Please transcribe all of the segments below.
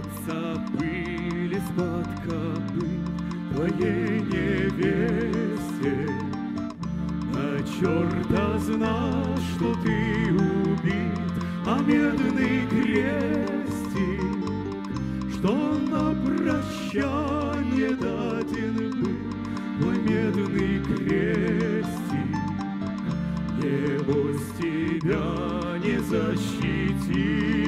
сыплется пыль из-под копыт твоей невесте. На черта знать, что ты убит, а медный крестик, что на прощание даден был, твой медный крестик, небось тебя не защитил,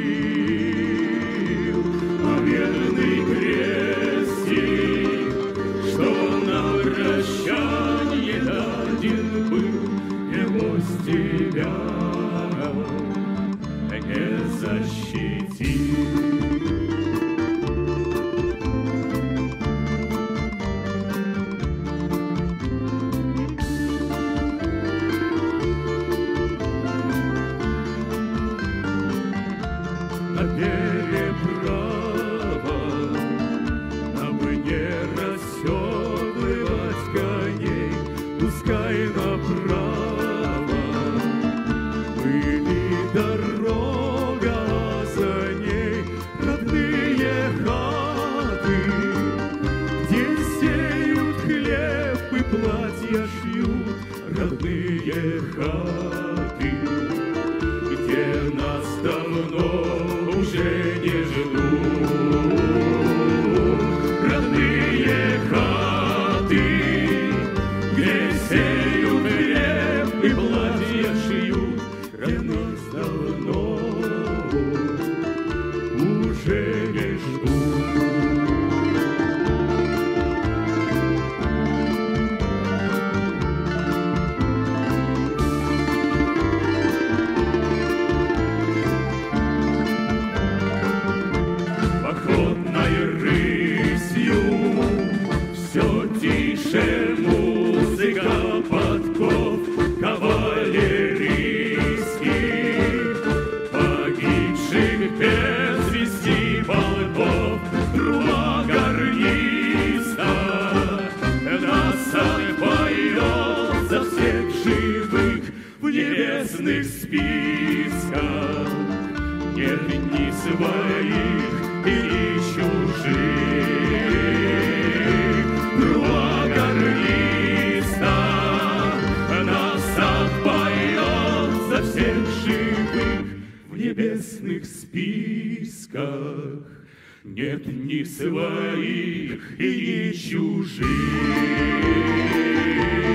а медный крестик, что на прощание даден был, небось тебя не защитил. На переправа, дабы не расседлывать коней, пускай направо были дорога, а за ней родные хаты, где сеют хлеб и платья шьют, родные хаты, где нас давно уже не ждут, родные хаты, где сеют хлеб и платья шьют, где нас давно уже не ждут. Все тише музыка подков кавалерийских, погибших без вести полков, труба гарниста. Насад поет за всех живых в небесных списках. Нет ни своих и ни чужих. Труба гарниста, насад поет за всех живых в небесных списках. Нет ни своих и ни чужих.